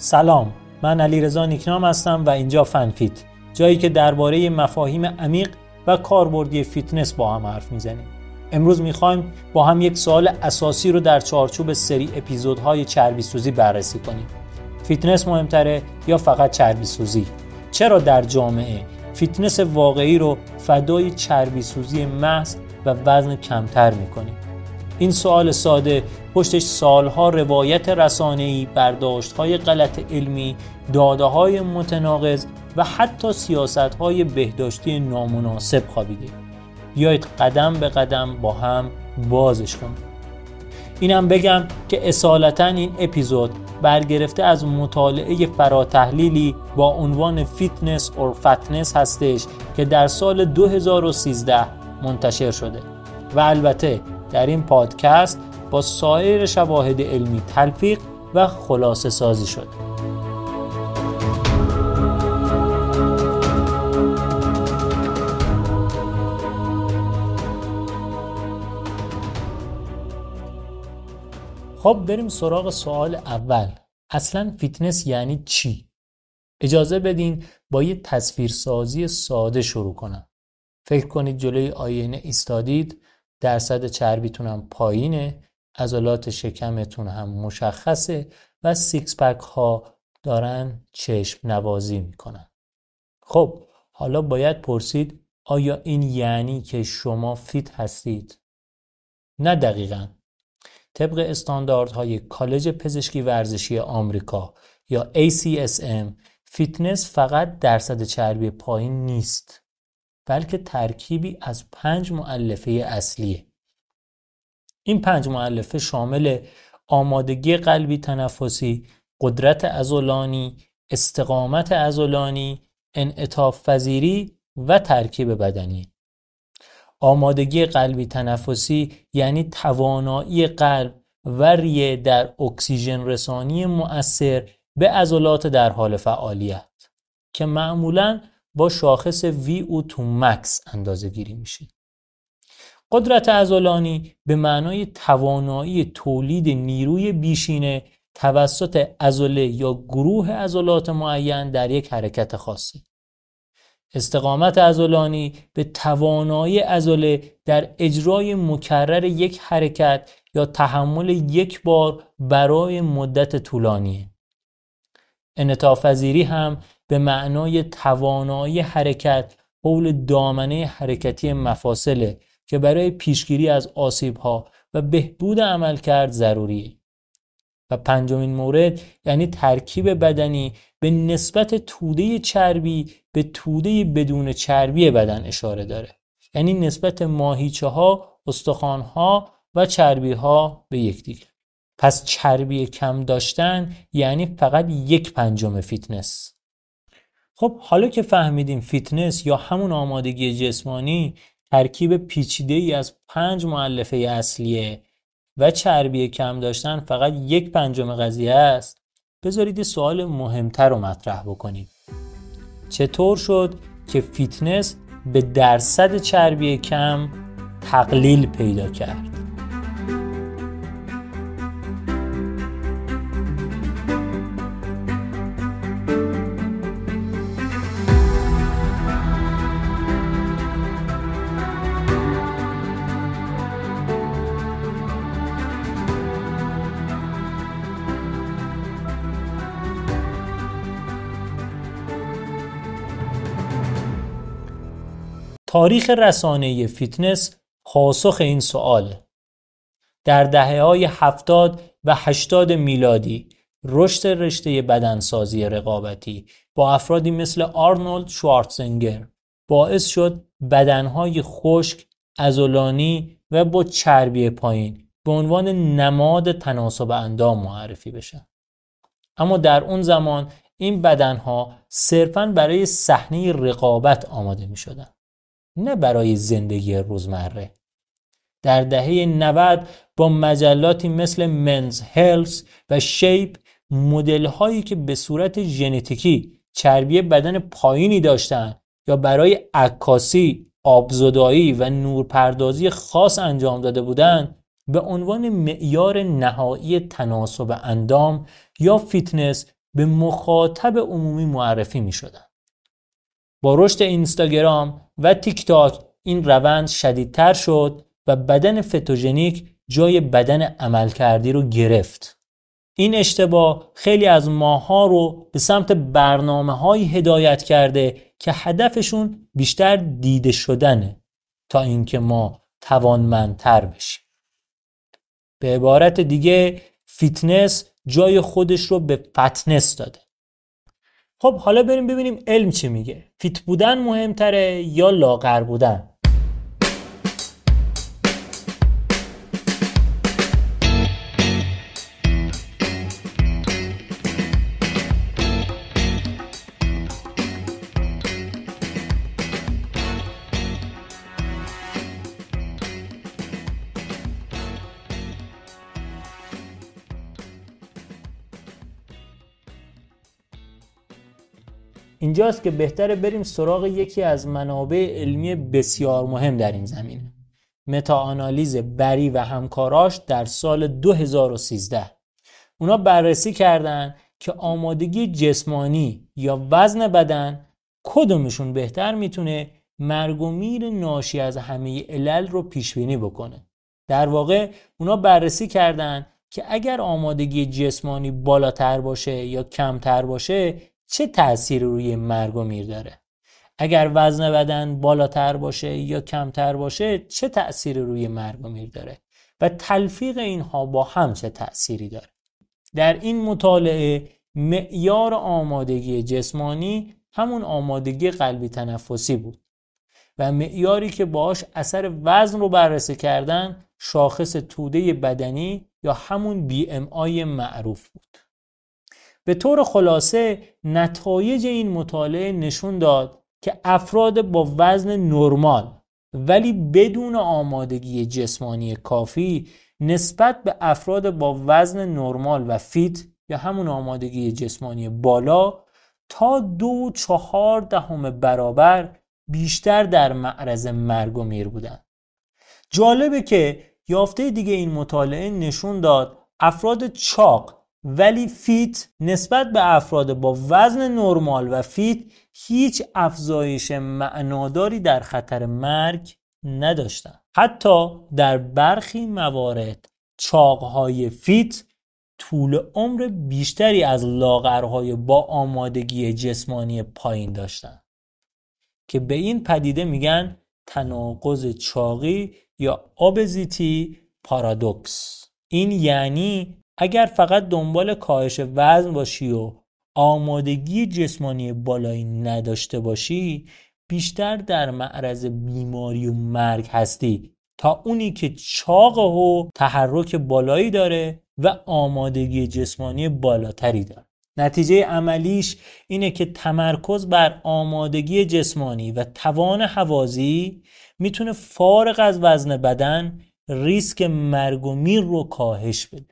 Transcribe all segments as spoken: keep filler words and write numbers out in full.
سلام، من علیرضا نیکنام هستم و اینجا فنفیت، جایی که درباره مفاهیم عمیق و کاربردی فیتنس با هم حرف میزنیم. امروز میخوایم با هم یک سوال اساسی رو در چارچوب سری اپیزودهای چربی سوزی بررسی کنیم. فیتنس مهمتره یا فقط چربی سوزی؟ چرا در جامعه فیتنس واقعی رو فدای چربی سوزی محض و وزن کمتر میکنیم؟ این سوال ساده پشتش سالها روایت رسانه‌ای، برداشت‌های غلط علمی، داده‌های متناقض و حتی سیاست‌های بهداشتی نامناسب خوابیده. بیایید قدم به قدم با هم بازش کنیم. اینم بگم که اصالتاً این اپیزود برگرفته از مطالعه فراتحلیلی با عنوان فیتنس اور فتنس هستش که در سال دو هزار و سیزده منتشر شده و البته در این پادکست با سایر شواهد علمی تلفیق و خلاصه سازی شد. خب بریم سراغ سوال اول. اصلا فیتنس یعنی چی؟ اجازه بدین با یه تصویرسازی ساده شروع کنم. فکر کنید جلوی آینه ایستادید، درصد چربیتون هم پایینه، عضلات شکمتون هم مشخصه و سیکس پک ها دارن چشم نوازی میکنن. خب حالا باید پرسید آیا این یعنی که شما فیت هستید؟ نه دقیقاً. طبق استانداردهای کالج پزشکی ورزشی آمریکا یا ای سی اس ام، فیتنس فقط درصد چربی پایین نیست، بلکه ترکیبی از پنج مؤلفه اصلیه. این پنج مؤلفه شامل آمادگی قلبی تنفسی، قدرت عضلانی، استقامت عضلانی، انعطاف پذیری و ترکیب بدنی. آمادگی قلبی تنفسی یعنی توانایی قلب و ریه در اکسیژن رسانی مؤثر به عضلات در حال فعالیت که معمولاً با شاخص وی او تو مکس اندازه گیری میشه. قدرت عضلانی به معنای توانایی تولید نیروی بیشینه توسط عضله یا گروه عضلات معین در یک حرکت خاصه. استقامت عضلانی به توانایی عضله در اجرای مکرر یک حرکت یا تحمل یک بار برای مدت طولانیه. انعطاف پذیری هم به معنای توانایی حرکت حول دامنه حرکتی مفاصله که برای پیشگیری از آسیب‌ها و بهبود عملکرد ضروریه. و پنجمین مورد یعنی ترکیب بدنی به نسبت توده چربی به توده بدون چربی بدن اشاره داره. یعنی نسبت ماهیچه‌ها، استخوان‌ها و چربی‌ها به یکدیگر. پس چربی کم داشتن یعنی فقط یک پنجم فیتنس. خب حالا که فهمیدیم فیتنس یا همون آمادگی جسمانی ترکیب پیچیده‌ای از پنج مؤلفه اصلیه و چربی کم داشتن فقط یک پنجم قضیه است، بذارید سوال مهمتر رو مطرح بکنیم. چطور شد که فیتنس به درصد چربی کم تقلیل پیدا کرد؟ تاریخ رسانه‌ای فیتنس پاسخ این سوال. در دهه‌های هفتاد و هشتاد میلادی رشد رشته بدنسازی رقابتی با افرادی مثل آرنولد شوارزنگر باعث شد بدنهای خشک، عضلانی و با چربی پایین به عنوان نماد تناسب اندام معرفی بشن. اما در اون زمان این بدنها صرفاً برای صحنه رقابت آماده می شدن، نه برای زندگی روزمره. در دهه نود با مجلاتی مثل منز هلث و شیپ مدل هایی که به صورت ژنتیکی چربی بدن پایینی داشتند یا برای عکاسی، آبزدایی و نورپردازی خاص انجام داده بودند به عنوان معیار نهایی تناسب اندام یا فیتنس به مخاطب عمومی معرفی می شدن. با رشد اینستاگرام و تیک تاک این روند شدیدتر شد و بدن فتوژنیک جای بدن عملکردی رو گرفت. این اشتباه خیلی از ماها رو به سمت برنامه‌هایی هدایت کرده که هدفشون بیشتر دیده شدنه تا اینکه ما توانمندتر بشیم. به عبارت دیگه فیتنس جای خودش رو به فتنس داده. خب حالا بریم ببینیم علم چی میگه. فیت بودن مهمتره یا لاغر بودن؟ اینجاست که بهتره بریم سراغ یکی از منابع علمی بسیار مهم در این زمینه. متاآنالیز بری و همکاراش در سال دو هزار و سیزده. اونا بررسی کردن که آمادگی جسمانی یا وزن بدن کدومشون بهتر میتونه مرگ و میر ناشی از همه علل رو پیش بینی بکنه. در واقع اونا بررسی کردن که اگر آمادگی جسمانی بالاتر باشه یا کمتر باشه چه تأثیری روی مرگ و میر داره. اگر وزن بدن بالاتر باشه یا کمتر باشه چه تأثیری روی مرگ و میر داره و تلفیق اینها با هم چه تأثیری داره. در این مطالعه معیار آمادگی جسمانی همون آمادگی قلبی تنفسی بود و معیاری که باهاش اثر وزن رو بررسی کردن شاخص توده بدنی یا همون بی ام آی معروف بود. به طور خلاصه نتایج این مطالعه نشون داد که افراد با وزن نرمال ولی بدون آمادگی جسمانی کافی نسبت به افراد با وزن نرمال و فیت یا همون آمادگی جسمانی بالا تا دو چهار دهم برابر بیشتر در معرض مرگ و میر بودن. جالبه که یافته دیگه این مطالعه نشون داد افراد چاق ولی فیت نسبت به افراد با وزن نرمال و فیت هیچ افزایش معناداری در خطر مرگ نداشتن. حتی در برخی موارد چاقهای فیت طول عمر بیشتری از لاغرهای با آمادگی جسمانی پایین داشتن که به این پدیده میگن تناقض چاقی یا obesity paradox. این یعنی اگر فقط دنبال کاهش وزن باشی و آمادگی جسمانی بالایی نداشته باشی بیشتر در معرض بیماری و مرگ هستی تا اونی که چاق و تحرک بالایی داره و آمادگی جسمانی بالاتری داره. نتیجه عملیش اینه که تمرکز بر آمادگی جسمانی و توان حوازی میتونه فارغ از وزن بدن ریسک مرگ و میر رو کاهش بده.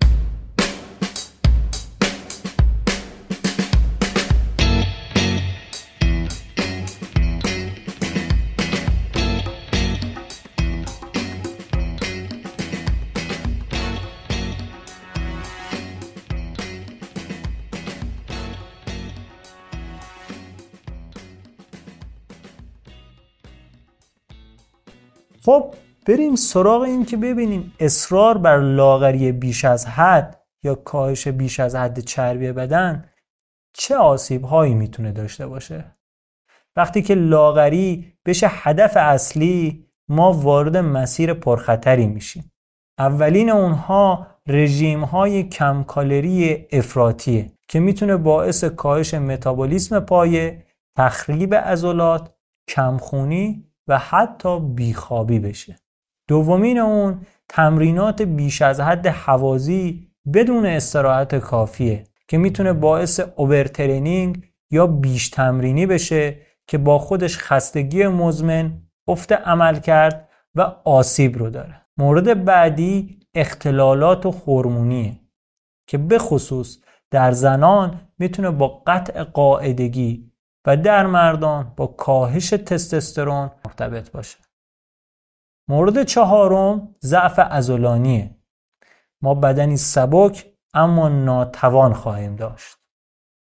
خب بریم سراغ این که ببینیم اصرار بر لاغری بیش از حد یا کاهش بیش از حد چربی بدن چه آسیب هایی میتونه داشته باشه. وقتی که لاغری بشه هدف اصلی ما وارد مسیر پرخطری میشیم. اولین اونها رژیم های کم کالری افراطیه که میتونه باعث کاهش متابولیسم پایه، تخریب عضلات، کمخونی و حتی بیخوابی بشه. دومین اون تمرینات بیش از حد حوازی بدون استراحت کافیه که میتونه باعث اوورترینینگ یا بیش تمرینی بشه که با خودش خستگی مزمن، افت عملکرد و آسیب رو داره. مورد بعدی اختلالات هورمونیه که به خصوص در زنان میتونه با قطع قاعدگی و در مردان با کاهش تستوسترون مرتبط باشه. مورد چهارم ضعف عضلانیه. ما بدنی سبک اما ناتوان خواهیم داشت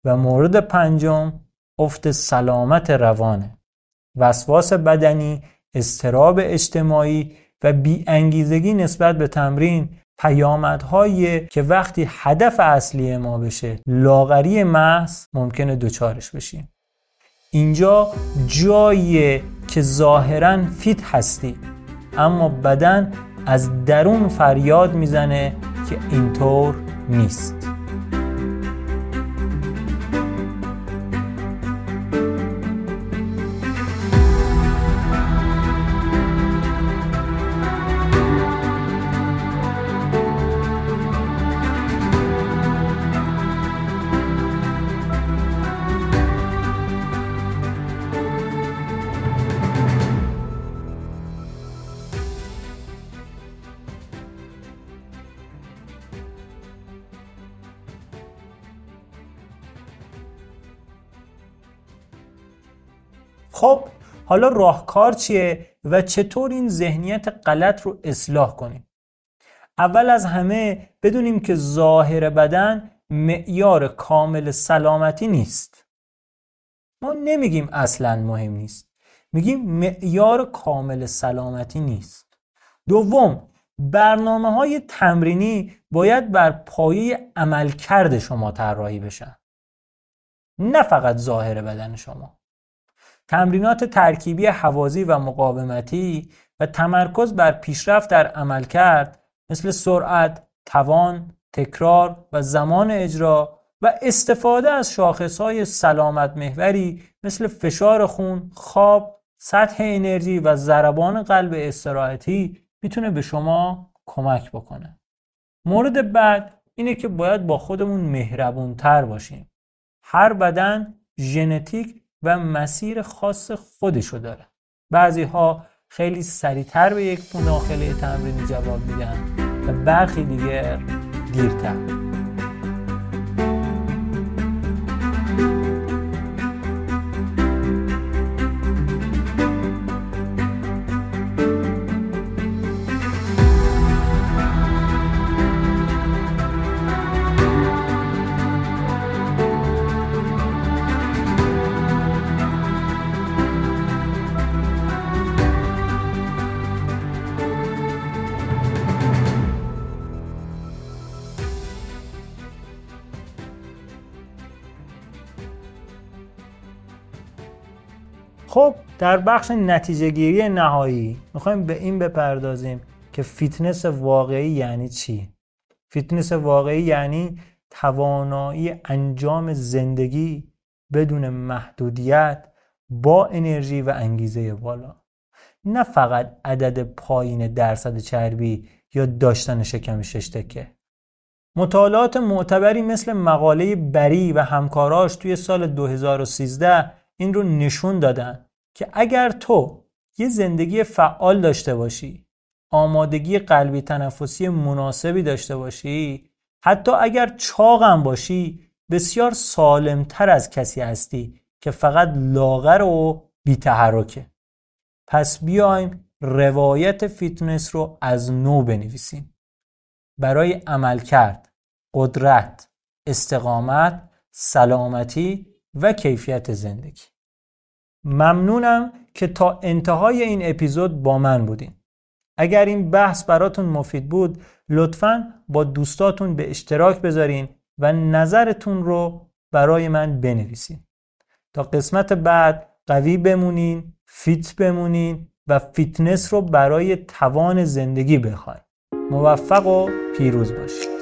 و مورد پنجم افت سلامت روانه. وسواس بدنی، اضطراب اجتماعی و بی‌انگیزگی نسبت به تمرین پیامدهایی که وقتی هدف اصلی ما بشه لاغری محض ممکنه دوچارش بشیم. اینجا جاییه که ظاهراً فیت هستی اما بدن از درون فریاد میزنه که اینطور نیست. خب حالا راهکار چیه و چطور این ذهنیت غلط رو اصلاح کنیم؟ اول از همه بدونیم که ظاهر بدن معیار کامل سلامتی نیست. ما نمیگیم اصلاً مهم نیست، میگیم معیار کامل سلامتی نیست. دوم، برنامه‌های تمرینی باید بر پایه عملکرد شما طراحی بشن، نه فقط ظاهر بدن شما. تمرینات ترکیبی حوازی و مقاومتی و تمرکز بر پیشرفت در عملکرد مثل سرعت، توان، تکرار و زمان اجرا و استفاده از شاخصهای سلامت محوری مثل فشار خون، خواب، سطح انرژی و ضربان قلب استراحتی میتونه به شما کمک بکنه. مورد بعد اینه که باید با خودمون مهربونتر باشیم. هر بدن ژنتیک و مسیر خاص خودشو داره. بعضی ها خیلی سریعتر به یک مداخله تمرینی جواب میدن و برخی دیگر دیرتر. خب در بخش نتیجه گیری نهایی میخوایم به این بپردازیم که فیتنس واقعی یعنی چی؟ فیتنس واقعی یعنی توانایی انجام زندگی بدون محدودیت با انرژی و انگیزه بالا، نه فقط عدد پایین درصد چربی یا داشتن شکم شش تکه. مطالعات معتبری مثل مقاله بری و همکاراش توی سال دو هزار و سیزده این رو نشون دادن که اگر تو یه زندگی فعال داشته باشی، آمادگی قلبی تنفسی مناسبی داشته باشی، حتی اگر چاقم باشی، بسیار سالمتر از کسی هستی که فقط لاغر و بی‌تحرکه. پس بیایم روایت فیتنس رو از نو بنویسیم. برای عملکرد، قدرت، استقامت، سلامتی و کیفیت زندگی. ممنونم که تا انتهای این اپیزود با من بودین. اگر این بحث براتون مفید بود لطفاً با دوستاتون به اشتراک بذارین و نظرتون رو برای من بنویسین. تا قسمت بعد قوی بمونین، فیت بمونین و فیتنس رو برای توان زندگی بخواین. موفق و پیروز باشید.